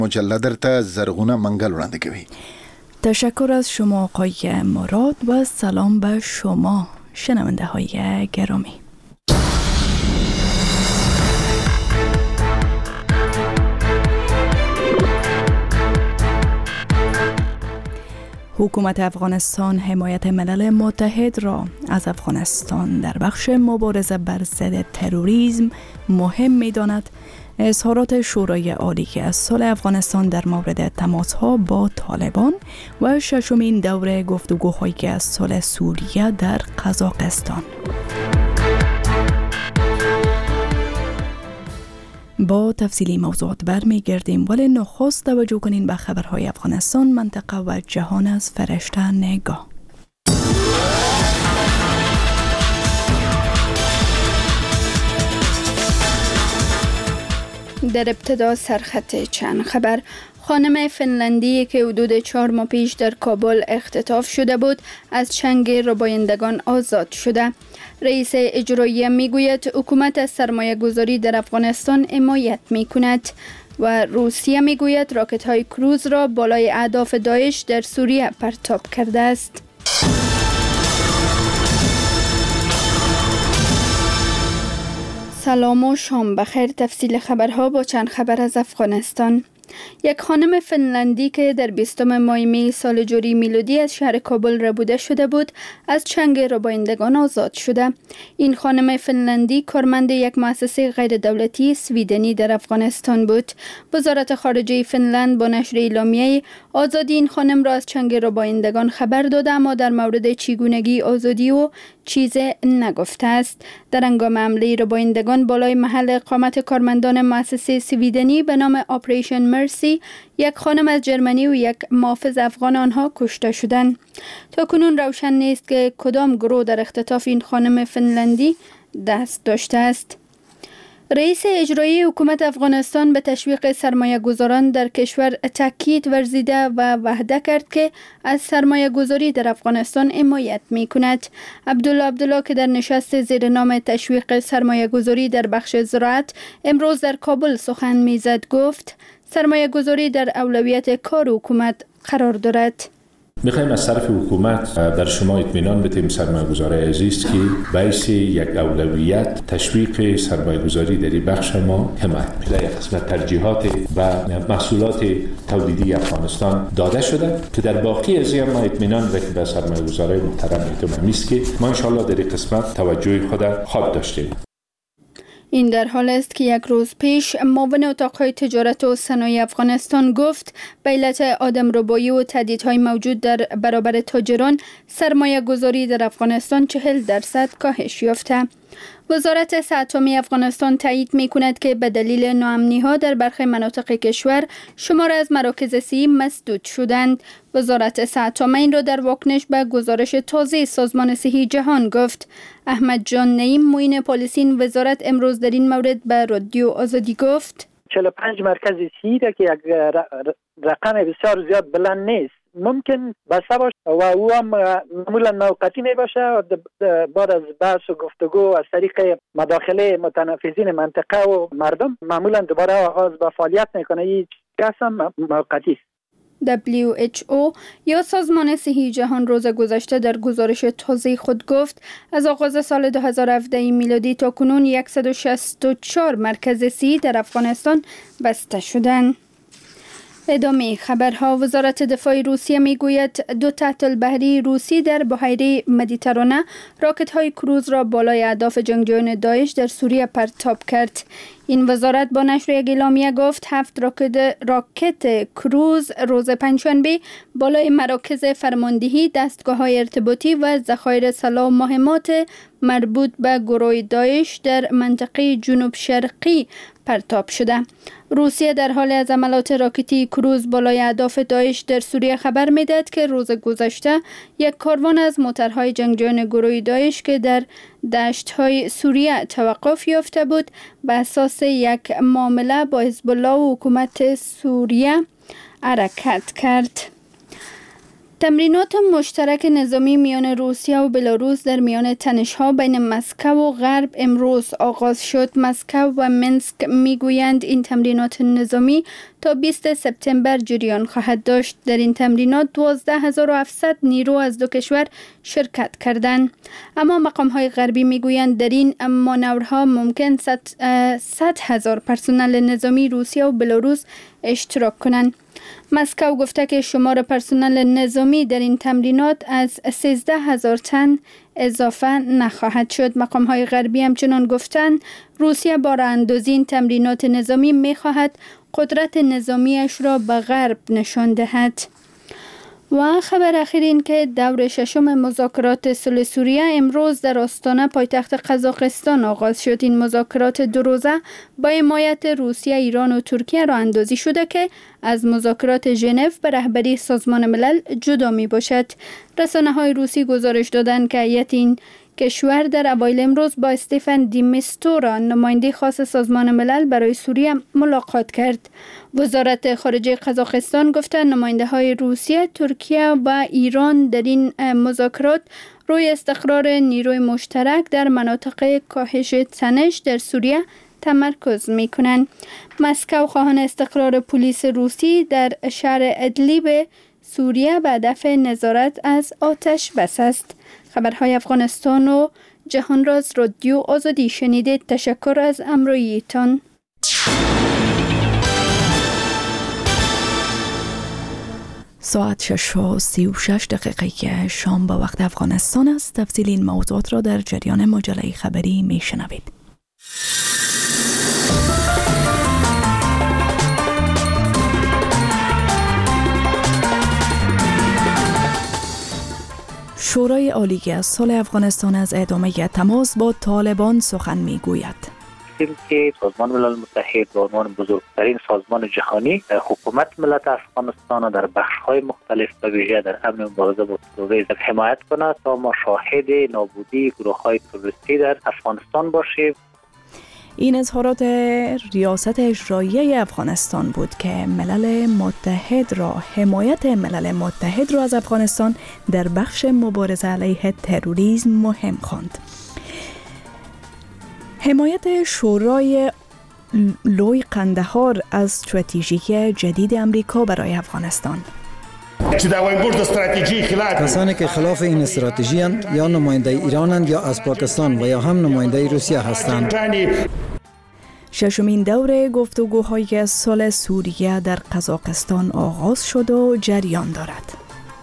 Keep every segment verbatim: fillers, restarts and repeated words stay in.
مجلد ته زرغونه منگل وړاندې کوي. تشکر از شما آقای مراد و سلام به شما شنونده های گرامی. حکومت افغانستان حمایت ملل متحد را از افغانستان در بخش مبارزه بر ضد تروریسم مهم می‌داند. اظهارات شورای عالی که از صلح افغانستان در مورد تماس‌ها با طالبان و ششمین دوره گفتگوهای از صلح سوریه در قزاقستان. با تفصیلی موضوعات برمیگردیم، ولی نخست توجه کنین به خبرهای افغانستان، منطقه و جهان از فرشته نگاه. در ابتدا سرخط چند خبر. خانم فنلندی که حدود چهار ماه پیش در کابل اختطاف شده بود از چنگ ربایندگان آزاد شده. رئیس اجرایی میگوید حکومت از سرمایه گذاری در افغانستان حمایت می کند و روسیه میگوید راکت های کروز را بالای اهداف داعش در سوریه پرتاب کرده است. سلام و شام بخیر. تفصیل خبرها با چند خبر از افغانستان. یک خانم فنلندی که در بیستم ماه می سال جاری میلادی از شهر کابل ربوده شده بود از چنگ ربایندگان آزاد شده. این خانم فنلندی کارمند یک مؤسسه غیر دولتی سویدنی در افغانستان بود. وزارت خارجه فنلند با نشر اعلامیه آزادی این خانم را از چنگ ربایندگان خبر داده، اما در مورد چگونگی آزادی و چیز نگفته است. در هنگام حمله ربایندگان بالای محل اقامت کارمندان مؤسسه سویدنی به نام آپریشن مرسی یک خانم از جرمنی و یک محافظ افغان آنها کشته شدند. تا کنون روشن نیست که کدام گروه در اختطاف این خانم فنلندی دست داشته است. رئیس اجرایی حکومت افغانستان به تشویق سرمایه گذاران در کشور تاکید ورزیده و وعده کرد که از سرمایه گذاری در افغانستان حمایت می کند. عبدالله عبدالله که در نشست زیر نام تشویق سرمایه گذاری در بخش زراعت امروز در کابل سخن می زد گفت سرمایه گذاری در اولویت کار حکومت قرار دارد. میخوایم از طرف حکومت در شما اطمینان بدیم سرمایه‌گذارای عزیز که باعث یک اولویت تشویق سرمایه‌گذاری در این بخش ما حمایت می‌کنیم. یک قسمت ترجیحات و محصولات تولیدی افغانستان داده شده که در باقی از این ما اطمینان بدیم به سرمایه‌گذارای محترم اعتماد است که ما ان شاءالله در این قسمت توجه خود خواهد داشتیم. این در حال است که یک روز پیش معاون اتاقهای تجارت و صنایع افغانستان گفت به علت آدمربایی و تهدیدهای موجود در برابر تاجران سرمایه گذاری در افغانستان چهل درصد کاهش یافته. وزارت صحت عامه افغانستان تایید می کند که به دلیل ناامنی ها در برخی مناطق کشور شمار از مراکز صحی مسدود شدند. وزارت صحت عامه این را در واکنش به گزارش تازه سازمان صحی جهان گفت. احمد جان نعیم معین پالیسی این وزارت امروز در این مورد به رادیو آزادی گفت چهل و پنج مرکز صحی را که یک رقم بسیار زیاد بلند نیست ممکن بسته باشه و او هم معمولا موقتی می باشه. بعد از بحث و گفتگو از طریق مداخله متنفذین منطقه و مردم معمولا دوباره آغاز به فعالیت میکنه. این قسم موقتی است. دبلیو اچ او یا سازمان صحی جهان روز گذشته در گزارش تازه خود گفت از آغاز سال دو هزار و هفده میلادی تا کنون صد و شصت و چهار مرکز صحی در افغانستان بسته شدند. ادامه خبرها. وزارت دفاع روسیه میگوید دو تحت البحری روسی در بحیره مدیترانه راکت های کروز را بالای اهداف جنگجویان داعش در سوریه پرتاب کرد. این وزارت با نشر یک اعلامیه گفت هفت راکت, راکت کروز روز پنجشنبه بالای مراکز فرماندهی، دستگاه‌های ارتباطی و ذخایر سلاح و مهمات مربوط به گروه داعش در منطقه جنوب شرقی پرتاب شده. روسیه در حال از عملات راکتی کروز بالای اهداف داعش در سوریه خبر میداد که روز گذشته یک کاروان از موترهای جنگجویان گروه داعش که در دشت‌های سوریه توقف یافته بود به اساس یک معامله با حزب الله و حکومت سوریه حرکت کرد. تمرینات مشترک نظامی میان روسیه و بلاروس در میان تنش‌ها بین مسکو و غرب امروز آغاز شد. مسکو و منسک میگویند این تمرینات نظامی تا بیست سپتامبر جریان خواهد داشت. در این تمرینات دوازده هزار و هفتصد نیرو از دو کشور شرکت کردند. اما مقام‌های غربی میگویند در این مانورها ممکن صد هزار پرسنل نظامی روسیه و بلاروس اشتراک کنند. مسکو گفته که شمار پرسنل نظامی در این تمرینات از سیزده هزار تن اضافه نخواهد شد. مقام‌های غربی همچنان گفتند روسیه با راه اندازی این تمرینات نظامی می‌خواهد قدرت نظامیش را به غرب نشان دهد. و خبر اخیر این که دور ششم مذاکرات صلح سوریه امروز در آستانه پایتخت قزاقستان آغاز شد. این مذاکرات دو روزه با حمایت روسیه، ایران و ترکیه راه اندازی شده که از مذاکرات ژنو به رهبری سازمان ملل جدا می باشد. رسانه های روسی گزارش دادند که هیئت این کشور در اوایل امروز با استفان دیمیستورا، نماینده خاص سازمان ملل برای سوریه، ملاقات کرد. وزارت خارجه قزاقستان گفته نماینده های روسیه، ترکیه و ایران در این مذاکرات روی استقرار نیروی مشترک در مناطق کاهش تنش در سوریه تمرکز می کنند. مسکو خواهان استقرار پلیس روسی در شهر ادلیب سوریه به هدف نظارت از آتش بس است. خبرهای افغانستان و جهان را از رادیو آزادی شنیدید. تشکر از همراهیتان. ساعت شش و سی و شش دقیقه شام به وقت افغانستان است. تفصیل این موضوعات را در جریان مجله خبری می شنوید. شورای عالی از صلح افغانستان از ادامه تماس با طالبان سخن میگوید. که سازمان ملل متحد به عنوان بزرگترین سازمان جهانی حکومت ملت افغانستان در بخش‌های مختلف به ویژه در امن مبارزه با تروریسم حمایت کند تا ما شاهد نابودی گروه‌های تروریستی در افغانستان باشیم. این اظهارات ریاست اجرایی افغانستان بود که ملل متحد را حمایت ملل متحد را از افغانستان در بخش مبارزه علیه تروریسم مهم خواند. حمایت شورای لوی قندهار از استراتژی جدید امریکا برای افغانستان. کسانی که خلاف این استراتژی اند یا نماینده ایرانند یا از پاکستان و یا هم نماینده روسیه هستند. ششمین دوره گفتگوهای صلح سوریه در قزاقستان آغاز شد و جریان دارد.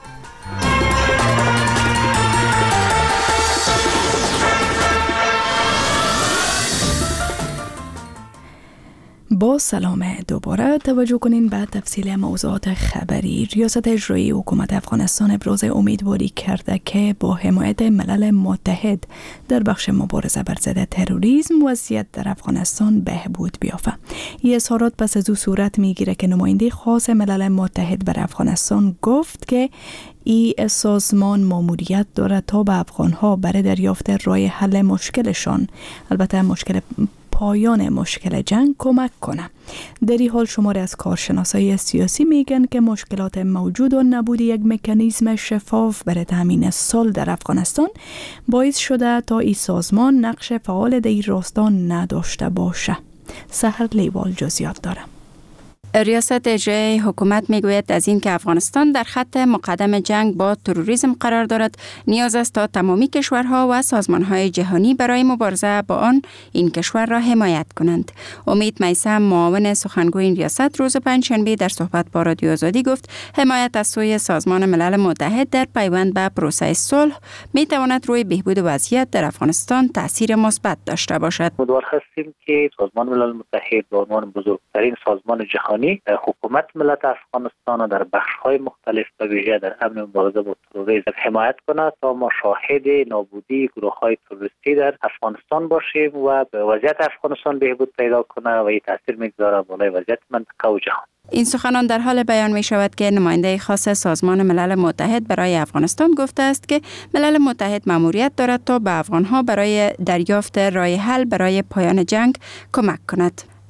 با سلام دوباره توجه کنین به تفصیل موضوعات خبری. ریاست اجرایی حکومت افغانستان ابراز امیدواری کرده که با حمایت ملل متحد در بخش مبارزه بر ضد تروریسم وضعیت در افغانستان بهبود بیافته. این اظهارات پس از او صورت میگیره که نماینده خاص ملل متحد بر افغانستان گفت که این سازمان ماموریت دارد تا به افغانها برای دریافت راه حل مشکلشان، البته مشکل پایان مشکل جنگ، کمک کنه. در این حال شماری از کارشناسای سیاسی میگن که مشکلات موجود و نبود یک مکانیزم شفاف برای تامین صلح در افغانستان باعث شده تا این سازمان نقش فعال در این راستا نداشته باشه. سحر لیوال جزئیات داره. ریاست اجرایی حکومت میگوید از این که افغانستان در خط مقدم جنگ با تروریسم قرار دارد، نیاز است تا تمامی کشورها و سازمانهای جهانی برای مبارزه با آن این کشور را حمایت کنند. امید میثم، معاون سخنگوی این ریاست، روز پنجشنبه در صحبت با رادیو آزادی گفت حمایت از سوی سازمان ملل متحد در پیوند به پروسه صلح می تواند روی بهبود وضعیت در افغانستان تاثیر مثبت داشته باشد. امیدوار هستیم که سازمان ملل متحد به عنوان بزرگترین سازمان جهانی حکومت ملت افغانستان در بخش‌های مختلف به ویژه در امن مبارزه با تروریسم حمایت کند تا ما شاهد نابودی گروه‌های تروریستی در افغانستان باشیم و وضعیت افغانستان بهبود پیدا کنه و این تاثیر میگذاره بالای وضعیت منطقه و جهان. این سخنان در حال بیان می شود که نماینده خاص سازمان ملل متحد برای افغانستان گفته است که ملل متحد مأموریت دارد تا به افغانها برای دریافت راه حل برای پایان جنگ کمک کند.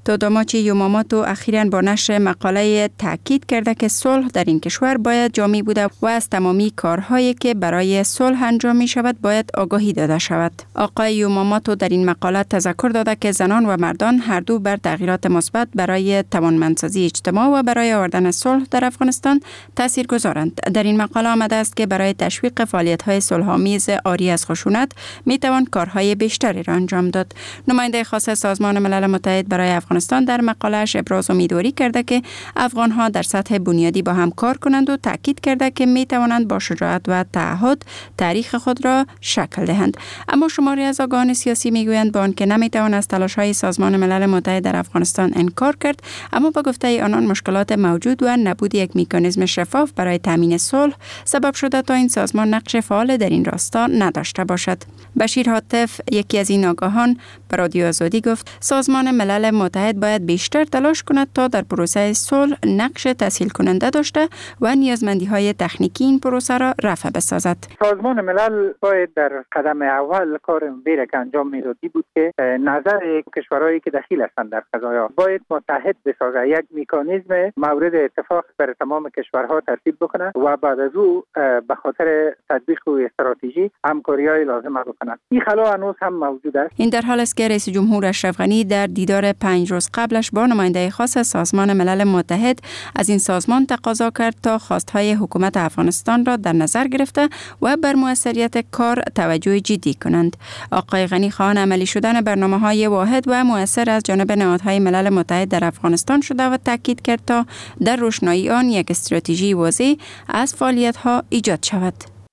تاداماچی یوماماتو اخیراً با نشر مقاله تاکید کرده که صلح در این کشور باید جامع بوده و از تمامی کارهایی که برای صلح انجام می شود باید آگاهی داده شود. آقای یوماماتو در این مقاله تذکر داده که زنان و مردان هر دو بر تغییرات مثبت برای توانمندسازی اجتماع و برای آوردن صلح در افغانستان تاثیرگذارند. در این مقاله آمده است که برای تشویق فعالیت‌های صلح‌آمیز عاری از خشونت می توان کارهای بیشتری را انجام داد. نماینده خاص سازمان ملل متحد برای افغانستان در مقاله‌اش ابراز امیدواری کرده که افغان‌ها در سطح بنیادی با هم کار کنند و تاکید کرده که می توانند با شجاعت و تعهد تاریخ خود را شکل دهند. اما شماری از آگاهان سیاسی میگویند با آنکه نمی توان از تلاش‌های سازمان ملل متحد در افغانستان انکار کرد، اما با گفته آنان مشکلات موجود و نبود یک مکانیزم شفاف برای تامین صلح سبب شده تا این سازمان نقش فعال در این راستا نداشته باشد. بشیر حاتف، یکی از این آگاهان، به رادیو آزادی گفت سازمان ملل متحد باید بیشتر تلاش کند تا در پروسه صلح نقش تسهیل کننده داشته و نیازمندی‌های تکنیکی این پروسه را رفع بسازد. سازمان ملل باید در قدم اول کار بیره که انجام میدادی بود که نظر کشورهایی که دخیل هستند در قضایا باید متحد بسازه، یک مکانیزم مورد اتفاق بر تمام کشورها ترتیب بکنه و بعد از او به خاطر تطبیق و استراتژی همکاری‌های لازمه بکنه. این خلا هنوز هم موجود است. این در حال است که رئیس جمهور اشرف غنی در دیدار پنج روز قبلش با نماینده خاص سازمان ملل متحد از این سازمان تقاضا کرد تا خواستهای حکومت افغانستان را در نظر گرفته و بر موثریت کار توجه جدی کنند. آقای غنی خواهان عملی شدن برنامه‌های واحد و مؤثر از جانب نهادهای ملل متحد در افغانستان شده و تاکید کرد تا در روشنایی آن یک استراتژی واضح از فعالیت‌ها ایجاد شود.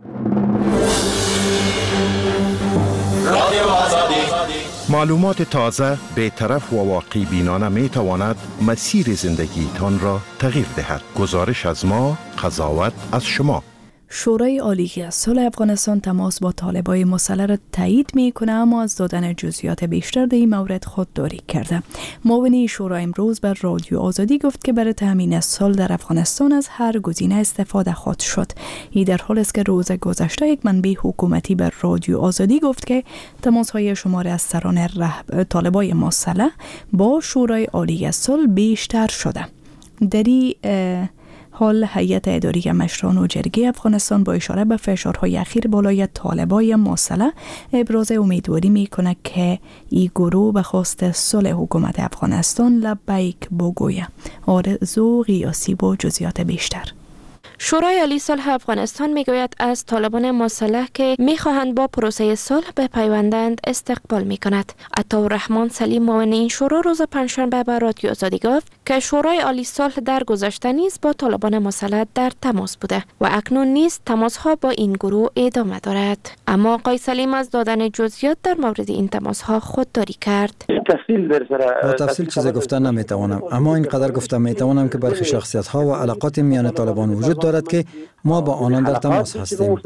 معلومات تازه، بی‌طرف و واقعی بینانه می تواند مسیر زندگی تان را تغییر دهد. گزارش از ما، قضاوت از شما. شورای عالی از صلح افغانستان تماس با طالبای مسلح را تایید میکنه، اما از دادن جزئیات بیشتر در این مورد خودداری کرده. معاون شورا امروز بر رادیو آزادی گفت که برای تامین صلح در افغانستان از هر گزینه استفاده خواهد شد. این در حالی است که روز گذشته یک منبع حکومتی بر رادیو آزادی گفت که تماس‌های شماری از سران رهبر طالبای مسلح با شورای عالی از صلح بیشتر شده. در این حال هیئت اداری مشران و جرگه افغانستان با اشاره به فشارهای اخیر بالای طالبای مسلح ابراز امیدواری میکنه که این گروه به خواست صلح حکومت افغانستان لبیک بگوید. آرزو قیاسی با جزئیات بیشتر. شورای عالی صلح افغانستان میگوید از طالبان مسلح که میخواهند با پروسه صلح بپیوندند استقبال میکند. عطاالرحمن سلیم معاون این شورا روز پنجشنبه به رادیو آزادی گفت که شورای عالی صلح در گذشته نیز با طالبان مسلح در تماس بوده و اکنون نیز تماس ها با این گروه ادامه دارد. اما آقای سلیم از دادن جزئیات در مورد این تماس ها خودداری کرد. تفصیل در با تفصیل چیزی گفتن نمیتوانم، اما اینقدر گفتم میتوانم که برخی شخصیت ها و علاقات میان طالبان وجود دارد که ما با آنان در تماس هستیم.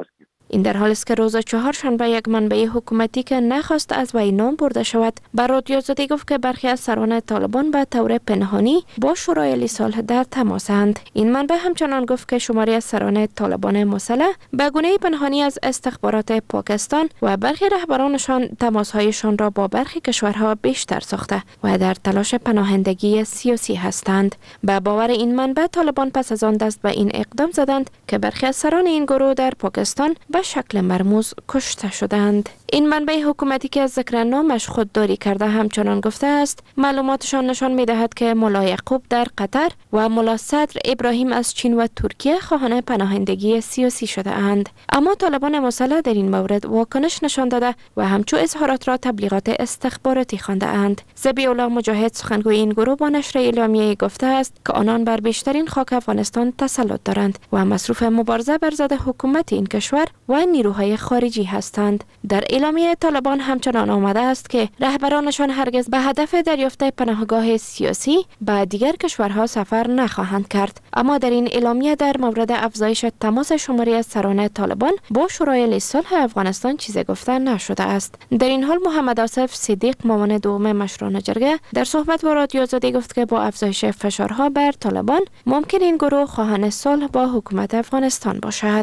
این در حالی است که روز چهارشنبه یک منبع حکومتی که نخواست از وی نام برده شود بر رادیو آزادی گفت که برخی از سران طالبان به طور پنهانی با شورای عالی صلح در تماسند. این منبع همچنان گفت که شماری از سران طالبان مسلح به گونه پنهانی از استخبارات پاکستان و برخی رهبرانشان تماسهایشان را با برخی کشورها بیشتر ساخته و در تلاش پناهندگی سیاسی هستند. به باور این منبع طالبان پس از آن دست به این اقدام زدند که برخی از سران این گروه در پاکستان به شکل مرموز کشته شدند. این منبع حکومتی که از ذکر نامش خودداری کرده همچنان گفته است معلوماتشان نشان می‌دهد که ملا یعقوب در قطر و ملا صدر ابراهیم از چین و ترکیه خواهان پناهندگی سیاسی شده اند. اما طالبان مسلح در این مورد واکنش نشان داده و همچو اظهارات را تبلیغات استخباراتی خوانده اند. ذبیح‌الله مجاهد سخنگوی این گروه با نشر اعلامیه گفته است که آنان بر بیشترین خاک افغانستان تسلط دارند و مصروف مبارزه بر ضد حکومت این کشور و نیروهای خارجی هستند. در اعلامیه طالبان همچنان آمده است که رهبرانشان هرگز به هدف دریافت پناهگاه سیاسی به دیگر کشورها سفر نخواهند کرد. اما در این اعلامیه در مورد افزایش تماس شماری از سران طالبان با شورای عالی صلح افغانستان چیزی گفته نشده است. در این حال محمد آصف صدیق معاون دوم مشران جرگه در صحبت با رادیو آزادی گفت که با افزایش فشارها بر طالبان ممکن این گروه خواهان صلح با حکومت افغانستان باشد.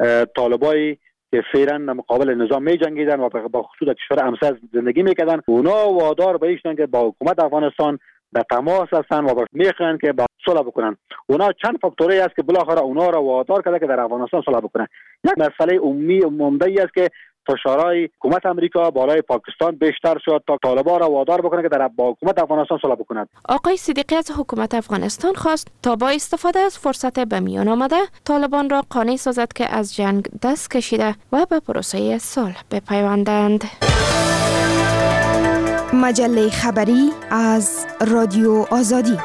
طالبای که فعلا مقابل نظام می جنگیدن و با خصوص کشور همسایه زندگی میکردن، اونا وادار به ایشون که با حکومت افغانستان در تماس هستن و میخوان که با صلح بکنن. اونا چند فاکتوری است که بالاخره اونا را وادار کرده که در افغانستان صلح بکنن. یک مسئله عمومی عمده است که فشارهای حکومت امریکا بالای پاکستان بیشتر شد تا طالبان را وادار بکنه که در با حکومت افغانستان صلح بکنند. آقای صدیقی از حکومت افغانستان خواست تا با استفاده از فرصت به میان آمده طالبان را قانع سازد که از جنگ دست کشیده و به پروسه صلح بپیوندند. مجله خبری از رادیو آزادی.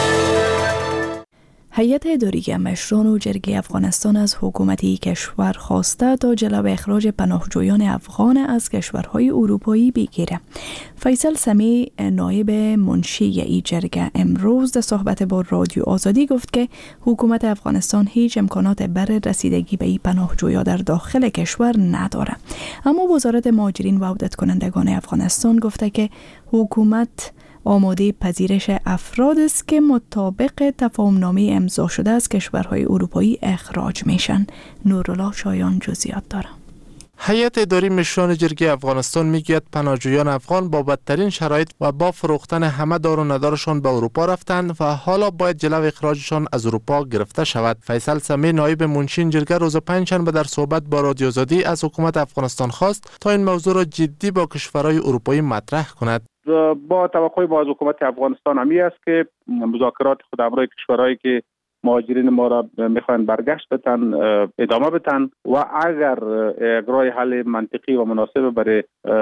هیئت اداری مشران و جرگه افغانستان از حکومتی کشور خواسته تا جلو اخراج پناهجویان افغان از کشورهای اروپایی بگیره. فیصل سمی نایب منشی این جرگه امروز در صحبت با رادیو آزادی گفت که حکومت افغانستان هیچ امکانات برای رسیدگی به این پناهجویان در داخل کشور نداره. اما وزارت مهاجرین و عودت کنندگان افغانستان گفته که حکومت آماده پذیرش افراد است که مطابق تفاهمنامه امضا شده از کشورهای اروپایی اخراج میشن. نورالله شایان جزئیات داره. هیئت اداری مشران جرگه افغانستان میگوید پناهجویان افغان با بدترین شرایط و با فروختن همه دار و ندارشان به اروپا رفتند و حالا باید جلو اخراجشان از اروپا گرفته شود. فیصل سمی نایب منشی جرگه روز پنجشنبه در صحبت با رادیو آزادی از حکومت افغانستان خواست تا این موضوع را جدی با کشورهای اروپایی مطرح کند. با توقع با از حکومت افغانستان همی است که مذاکرات خود همراه کشورهایی که مهاجرین ما را میخوان برگشت بتن ادامه بتن و اگر اجرای حل منطقی و مناسب برای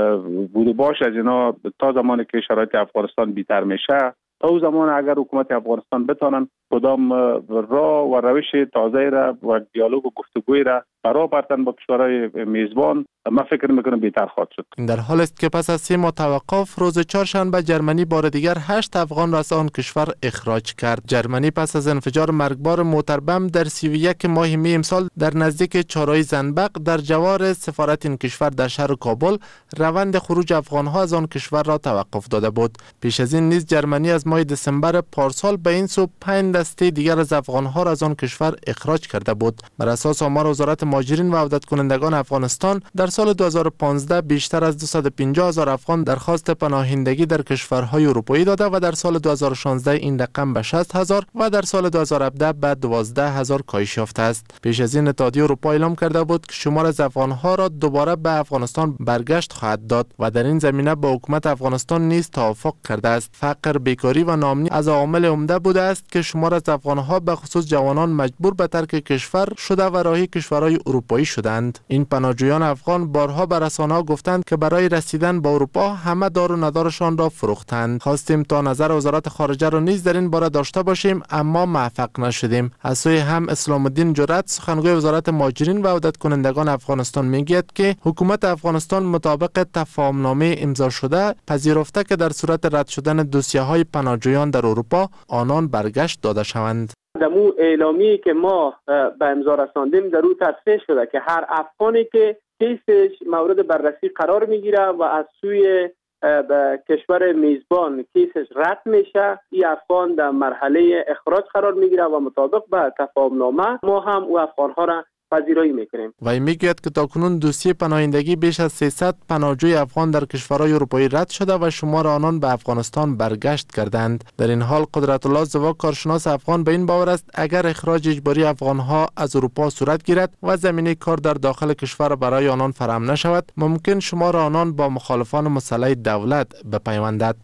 بود باش از اینا تا زمانی که شرایط افغانستان بی‌تر میشه تا اون زمان اگر حکومت افغانستان بتانن کدام راه و روش تازه را و دیالوگ و گفتگوی را برای بردن با کشورهای میزبان من فکر میکنم بهتر خواهد شد. این در حال است که پس از سه ماه توقف روز چهارشنبه جرمنی بار دیگر هشت افغان را از آن کشور اخراج کرد. جرمنی پس از انفجار مرگبار موتربم در سی و یک ماه می امسال در نزدیک چهارراه زنبق در جوار سفارت این کشور در شهر کابل روند خروج افغانها از آن کشور را توقف داده بود. پیش از این نیز جرمنی از ماه دسامبر پارسال به این سو پنج دسته دیگر از افغانها را از آن کشور اخراج کرده بود. بر اساس آمار وزارت مهاجرین و عودت کنندگان افغانستان در سال دو هزار و پانزده بیشتر از دویست و پنجاه هزار افغان درخواست پناهندگی در کشورهای اروپایی داده و در سال دو هزار و شانزده این رقم به شصت هزار و در سال دو هزار و هفده به دوازده هزار کاهش یافته است. پیش از این اتحادیه اروپا اعلام کرده بود که شمار از افغانها را دوباره به افغانستان برگشت خواهد داد و در این زمینه با حکومت افغانستان نیز توافق کرده است. فقر، بیکاری و ناامنی از عوامل عمده بوده است که شمار از افغانها به خصوص جوانان مجبور به ترک کشور شده و راهی کشورهای اروپایی شدند. این پناهجویان افغان بارها به رسانه‌ها گفتند که برای رسیدن به اروپا همه دار و ندارشان را فروختند. خواستیم تا نظر وزارت خارجه را نیز در این باره داشته باشیم اما موفق نشدیم. از سوی هم اسلام الدین جرأت سخنگوی وزارت مهاجرین و عودت کنندگان افغانستان میگوید که حکومت افغانستان مطابق تفاهمنامه امضا شده پذیرفته که در صورت رد شدن دوسیه‌های پناهجویان در اروپا آنان برگشت داده شوند. دمو اعلامی که ما به امضا رساندیم در او تصریح شده که هر افغانی که کیسش مورد بررسی قرار میگیره و از سوی به کشور میزبان کیسش رد میشه، این افغان در مرحله اخراج قرار میگیره و مطابق به تفاهمنامه ما هم او افغانها را پذیرایی میکنیم. و میگوید که تاکنون دوسیه پناهندگی بیش از سیصد پناهجوی افغان در کشورهای اروپایی رد شده و شمار آنان به افغانستان برگشت کردند. در این حال قدرت الله زوا کارشناس افغان به این باور است اگر اخراج اجباری افغانها از اروپا صورت گیرد و زمینه کار در داخل کشور برای آنان فراهم نشود، ممکن شمار آنان با مخالفان مسلح دولت بپیوندد.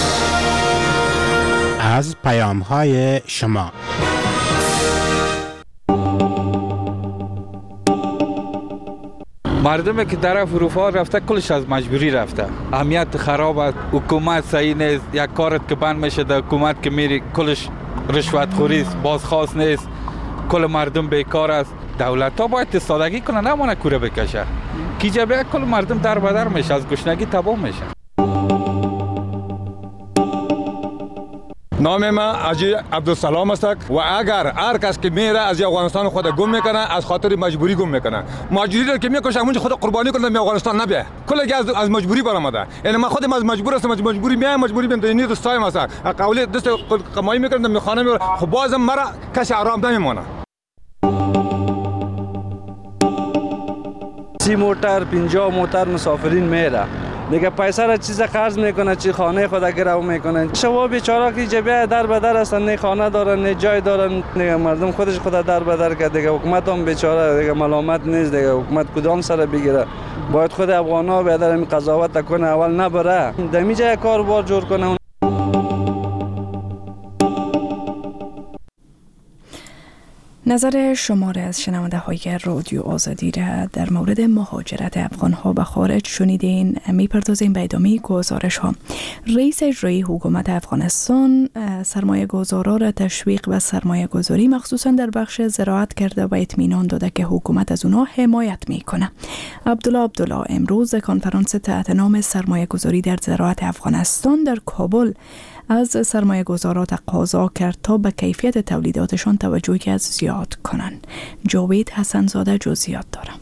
از پیام‌های شما مردمی که طرف اروپا رفته کلش از مجبوری رفته. اهمیت خراب است، حکومت صحیح نیست، یک کارت که بند میشه در حکومت که میری کلش رشوت خوری است، بازخواست نیست، کل مردم بیکار است. دولت ها باید استادگی کنه، نمونه کوره بکشه. کی جبه کل مردم در بدر میشه، از گشنگی تباه میشه. نام ما حاجی عبدالسلام است و اگر هر کس که میره از افغانستان خود گم میکنه از خاطر مجبوری گم میکنه. مجبوری رو که میکشه همونجا خود قربانی کنه می افغانستان نبیه. کلی از از مجبوری برآمده. یعنی من خودم از مجبور هستم، مجبوری میام، مجبوری میام دنیا دوستایم است. قولی دست کمایی میکنم می خانه میره. خب بازم مرا کسی آرام نمیمونه. سی موتر پنجاه موتر مسافرین میره دیگه پیسه را چیز قرض میکنه، چی خانه خود گرو میکنه. شما بیچاره که جبه در به در هستن، نه خانه دارن نه جای دارن، دیگه مردم خودش خود در به در کرد. دیگه حکومت هم بیچاره دیگه ملامت نیست، دیگه حکومت کدام سر بگیره؟ باید خود افغانا به در این قضاوت کنه، اول نبره دمی جای کار بار جور کنه. نظر شماره از شنونده های رادیو آزادی را در مورد مهاجرت افغان ها به خارج شنیدین. میپردازیم به ادامه گزارش ها. رئیس اجرایی حکومت افغانستان سرمایه گذارا را تشویق و سرمایه گذاری مخصوصا در بخش زراعت کرده و اطمینان داده که حکومت از اونها حمایت میکنه. عبدالله عبدالله امروز کنفرانس تحت نام سرمایه گذاری در زراعت افغانستان در کابل از سرمایه گذارا تقاضا کرد تا به کیفیت تولیداتشان توجهی زیاد کنند. جاوید حسنزاده جزئیات دارم.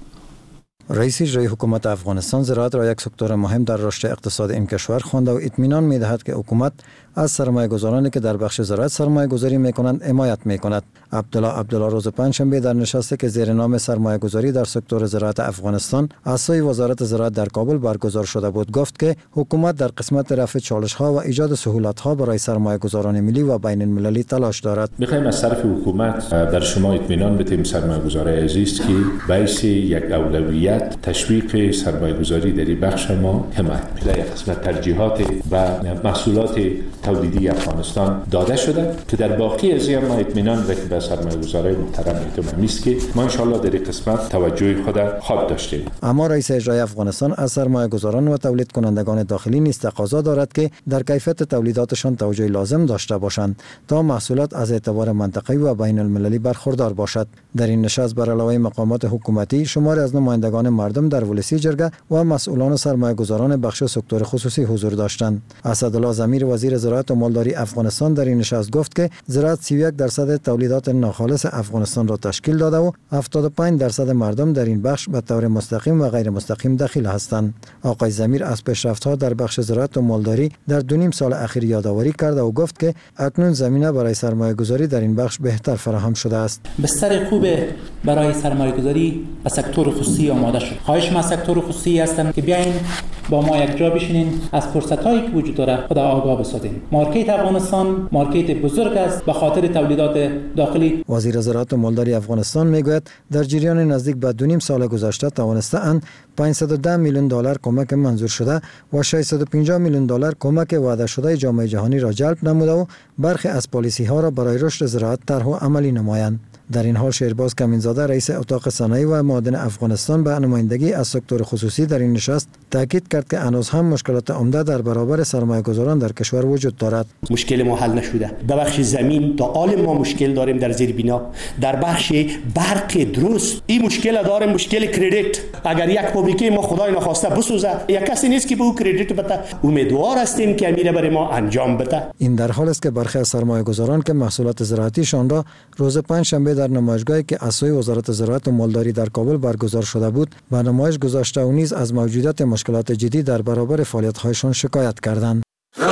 رئیس اجرایی حکومت افغانستان زراعت را یک سکتور مهم در رشد اقتصاد این کشور خوانده و اطمینان می‌دهد که حکومت از سرمایه گذارانی که در بخش زراعت سرمایه گذاری می کنند حمایت می کند. عبدالله عبدالله روز پنجشنبه در نشستی که زیر نام سرمایه گذاری در سکتور زراعت افغانستان از سوی وزارت زراعت در کابل برگزار شده بود گفت که حکومت در قسمت رفع چالش ها و ایجاد سهولت ها برای سرمایه گذاران ملی و بین المللی تلاش دارد. می‌خوایم از طرف حکومت در شما اطمینان بدیم سرمایه گذارای عزیز که باعث یک اولویت تشویق سرمایه گذاری در این بخش ما حمایت می‌کنیم. یک قسمت ترجیحات و محصولات تولیدی افغانستان داده شده که در باقی از ما اطمینان بدیم به سرمایه‌گذارای محترم اعتماد است که ما ان شاء الله در این قسمت توجه خود خواهد داشتیم. اما رئیس اجرایی افغانستان از سرمایه‌گذاران و تولید کنندگان داخلی نیز تقاضا دارد که در کیفیت تولیداتشان توجه لازم داشته باشند تا محصولات از اعتبار منطقه‌ای و بین المللی برخوردار باشد. در این نشست بر علاوه مقامات حکومتی شماری از نمایندگان مردم در ولسی جرگه و مسئولان سرمایه‌گذاران بخش سکتور خصوصی حضور داشتند. اسدالله ضمیر وزیر زراعت و مالداری افغانستان در این نشست گفت که زراعت سی و یک درصد تولیدات ناخالص افغانستان را تشکیل داده و هفتاد و پنج درصد مردم در این بخش به طور مستقیم و غیر مستقیم دخیل هستند. آقای ضمیر از پیشرفت‌ها در بخش زراعت و مالداری در دو نیم سال اخیر یادآوری کرد و گفت که اکنون زمینه برای سرمایه‌گذاری در این بخش بهتر فراهم شده است. بستر خوب برای سرمایه‌گذاری به سکتور خصوصی آماده شد. خواهش ما سکتور خصوصی هستم که بیاین با ما یک جا بشینین، از فرصت‌هایی که وجود داره خود آگاه بسازیم. مارکت افغانستان مارکت بزرگ است به خاطر تولیدات داخلی. وزیر زراعت و مالداری افغانستان میگوید در جریان نزدیک به دو نیم سال گذشته توانسته‌اند پانصد و ده میلیون دلار کمک منظور شده و ششصد و پنجاه میلیون دلار کمک وعده شده جامعه جهانی را جلب نموده و برخی از پالیسی‌ها را برای رشد زراعت طرح و عملی نمایند. در این حال شیرباز کمینزاده رئیس اتاق صنایع و معادن افغانستان به نمایندگی از سکتور خصوصی در این نشست تاکید کرد که هنوز هم مشکلات عمده در برابر سرمایه‌گذاران در کشور وجود دارد. مشکل ما حل نشده. در بخش زمین تا حال ما مشکل داریم در زیر بنا. در بخش برق درست این مشکل داریم، مشکل کردیت. اگر یک فابریکه ما خدای نخواسته بسوزه یک کسی نیست که به او کردیت بده. امیدوار هستیم که امیر برای ما انجام بده. این در حالی است که برخی از سرمایه‌گذاران که محصولات زراعتیشان را روز پنجشنبه در نمایشگاهی که از سوی وزارت زراعت و مالداری در کابل برگزار شده بود به نمایش گذاشته و نیز از موجودیت مشکلات جدی در برابر فعالیت‌هایشان شکایت کردند.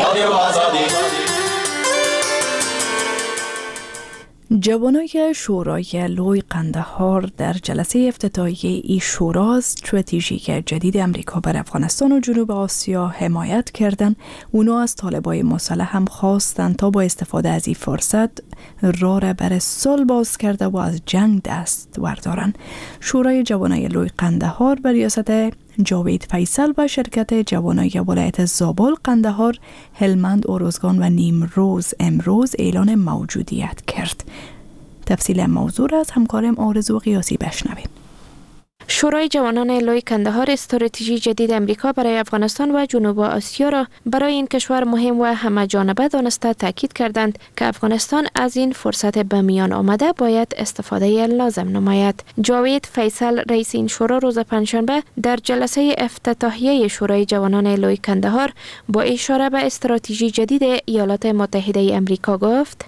جوانای شورای لوی قندهار در جلسه افتتاحیه ای شورا استراتژیک جدید امریکا بر افغانستان و جنوب آسیا حمایت کردند. اونا از طالبای مسلح هم خواستند تا با استفاده از این فرصت راه را بر صلح باز کرده و از جنگ دست وردارند. شورای جوانای لوی قندهار بر ریاست جاوید فیصل و شرکت جوانای ولایت زابل، قندهار، هلمند، اروزگان و نیمروز امروز اعلان موجودیت کرد. تفصیل موضوع را از همکارم آرزو قیاسی بشنویم. شورای جوانان لوی قندهار استراتژی جدید امریکا برای افغانستان و جنوب آسیا را برای این کشور مهم و همه جانبه دانسته تاکید کردند که افغانستان از این فرصت به میان آمده باید استفاده لازم نماید. جاوید فیصل رئیس این شورا روز پنجشنبه در جلسه افتتاحیه شورای جوانان لوی قندهار با اشاره به استراتژی جدید ایالات متحده امریکا گفت: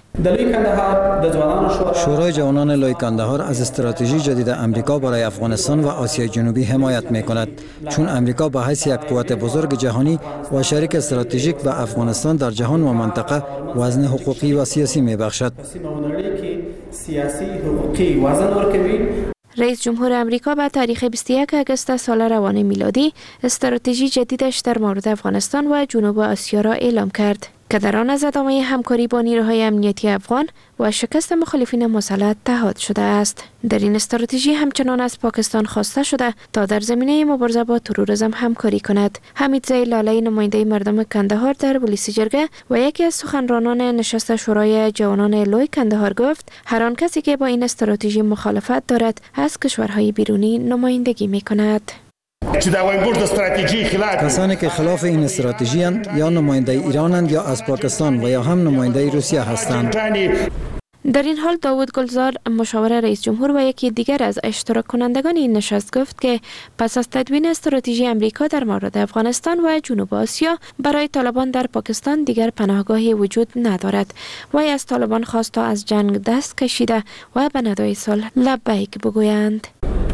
شورای جوانان لوی قندهار از استراتژی جدید امریکا برای افغانستان و آسیای جنوبی حمایت می کند، چون امریکا به حیث یک قوت بزرگ جهانی و شریک استراتژیک و افغانستان در جهان و منطقه وزن حقوقی و سیاسی می بخشد. رئیس جمهور امریکا به تاریخ بیست و یک آگوست سال روان میلادی استراتژی جدیدش در مورد افغانستان و جنوب آسیا را اعلام کرد که در آن از ادامه همکاری با نیروهای امنیتی افغان و شکست مخالفین مسلح تعهد شده است. در این استراتژی همچنان از پاکستان خواسته شده تا در زمینه مبارزه با تروریسم همکاری کند. حمیدزی لالی، نماینده مردم کندهار در پلیس جرگه و یکی از سخنرانان نشست شورای جوانان لوی کندهار گفت هر آن کسی که با این استراتژی مخالفت دارد از کشورهای بیرونی نمایندگی می کند. کسانی که خلاف این استراتژی اند یا نماینده ایرانند یا از پاکستان و یا هم نماینده روسیه هستند. در این حال داوود گلزار، مشاور رئیس جمهور و یکی دیگر از اشتراک کنندگان این نشست گفت که پس از تدوین استراتژی امریکا در مورد افغانستان و جنوب آسیا برای طالبان در پاکستان دیگر پناهگاهی وجود ندارد. وی از طالبان خواست تا از جنگ دست کشیده و به ندای صلح لبیک بگویند.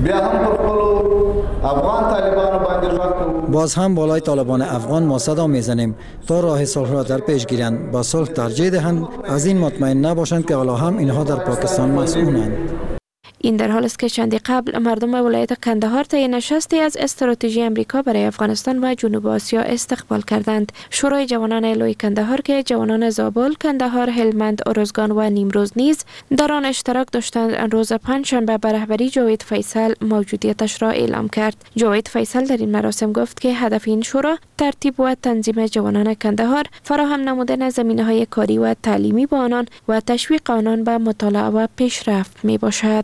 باز هم بالای طالبان افغان ما صدا میزنیم تا راه صلح را در پیش گیرند، با صلح ترجیح دهند، از این مطمئن نباشند که حالا هم اینها در پاکستان مسئولند. این در حال است که چندی قبل مردم ولایت کندهار طی نشستی از استراتژی امریکا برای افغانستان و جنوب آسیا استقبال کردند. شورای جوانان لوی کندهار که جوانان زابل، کندهار، هلمند، ارزگان و نیمروز نیز در آن اشتراک داشتند، روز پنجشنبه به رهبری جاوید فیصل موجودیتش را اعلام کرد. جاوید فیصل در این مراسم گفت که هدف این شورا ترتیب و تنظیم جوانان کندهار، فراهم نمودن زمینه‌های کاری و تعلیمی با آنان و تشویق آنان به مطالعه و پیشرفت می باشد.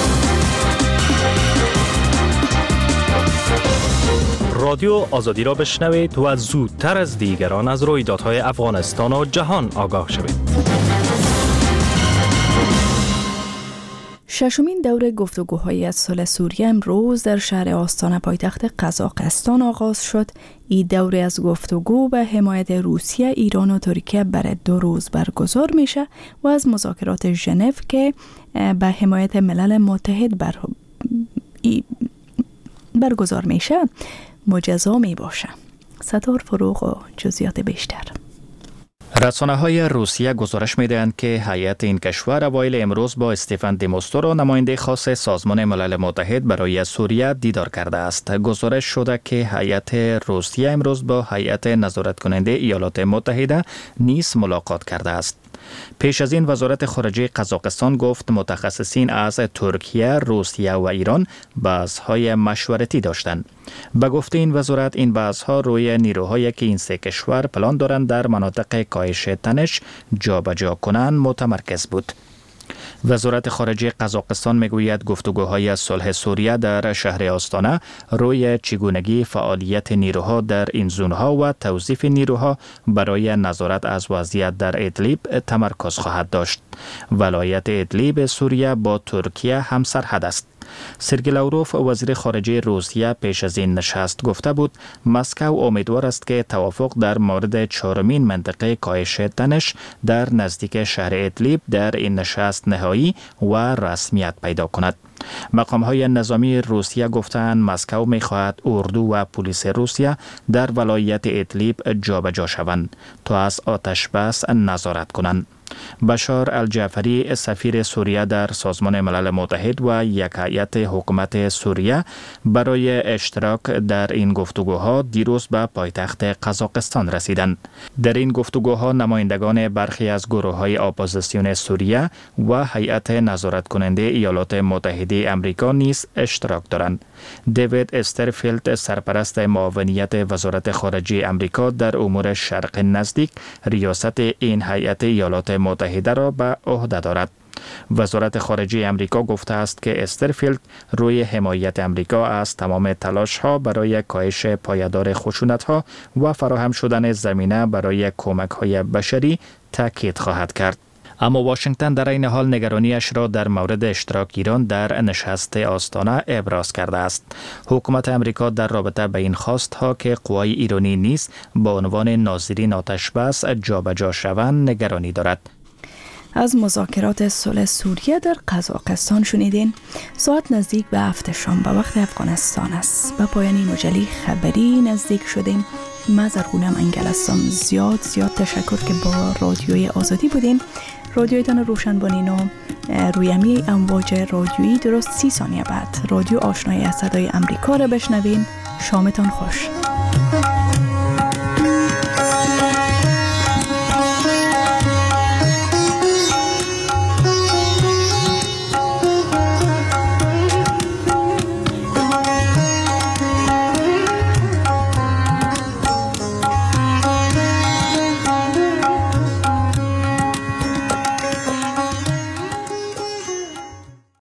رادیو آزادی را بشنوید و زودتر از دیگران از رویدادهای افغانستان و جهان آگاه شوید. ششمین دور گفتگوهای از صلح سوریه امروز در شهر آستانه پایتخت قزاقستان آغاز شد. این دوره از گفتگو به حمایت روسیه، ایران و ترکیه برای دو روز برگزار میشه و از مذاکرات ژنو که به حمایت ملل متحد بر برگزار میشه مجزا می باشه. ستار فروغ و جزئیات بیشتر. رسانه‌های روسیه گزارش می‌دهند که هیئت این کشور اوایل امروز با استفان دموستورو، نماینده خاص سازمان ملل متحد برای سوریه دیدار کرده است. گزارش شده که هیئت روسیه امروز با هیئت نظارت کننده ایالات متحده نیز ملاقات کرده است. پیش از این وزارت خارجه قزاقستان گفت متخصصین از ترکیه، روسیه و ایران بحث‌های مشورتی داشتند. به گفته این وزارت، این بحث‌ها روی نیروهایی که این سه کشور پلان دارند در مناطق کاهش تنش جابجا کنند متمرکز بود. وزارت خارجه قزاقستان میگوید گفتگوهای صلح سوریه در شهر آستانه روی چگونگی فعالیت نیروها در این زونها و توظیف نیروها برای نظارت از وضعیت در ادلیب تمرکز خواهد داشت. ولایت ادلیب سوریه با ترکیه همسرحد است. سرگی لاوروف، وزیر خارجه روسیه، پیش از این نشست گفته بود مسکو امیدوار است که توافق در مورد چهارمین منطقه کاهش تنش در نزدیک شهر ادلیب در این نشست نهایی و رسمیت پیدا کند. مقام‌های نظامی روسیه گفتند مسکو می‌خواهد اردو و پلیس روسیه در ولایت ادلیب جابجا شوند تا از آتش بس نظارت کنند. بشار الجعفری، سفیر سوریه در سازمان ملل متحد و یک هیئت حکومت سوریه برای اشتراک در این گفتگوها دیروز به پایتخت قزاقستان رسیدند. در این گفتگوها نمایندگان برخی از گروه‌های اپوزیسیون سوریه و هیئت نظارت کننده ایالات متحده آمریکا نیز اشتراک دارند. دیوید استرفیلد، سرپرست معاونیت وزارت خارجه آمریکا در امور شرق نزدیک، ریاست این هیئت ایالات متحده را به عهده دارد. وزارت خارجه آمریکا گفته است که استرفیلد روی حمایت آمریکا از تمام تلاش‌ها برای کاهش پایدار خشونت‌ها و فراهم شدن زمینه برای کمک‌های بشری تاکید خواهد کرد. اما واشنگتن در این حال نگرانیش را در مورد اشتراک ایران در نشست آستانه ابراز کرده است. حکومت آمریکا در رابطه به این خواست‌ها که قوای ایرانی نیز با عنوان ناظرین آتش بس جابجا شوند نگرانی دارد. از مذاکرات صلح سوریه در قزاقستان شنیدین. ساعت نزدیک به هفت شام به وقت افغانستان است. به پایان این مجله خبری نزدیک شدیم. من زرغونه منگل هستم. زیاد زیاد تشکر که با رادیوی آزادی بودین. رادیویتان روشن بانین و روی امی امواج رادیویی درست سی ثانیه بعد رادیو آشنایی از صدای امریکا را بشنوین. شامتان خوش.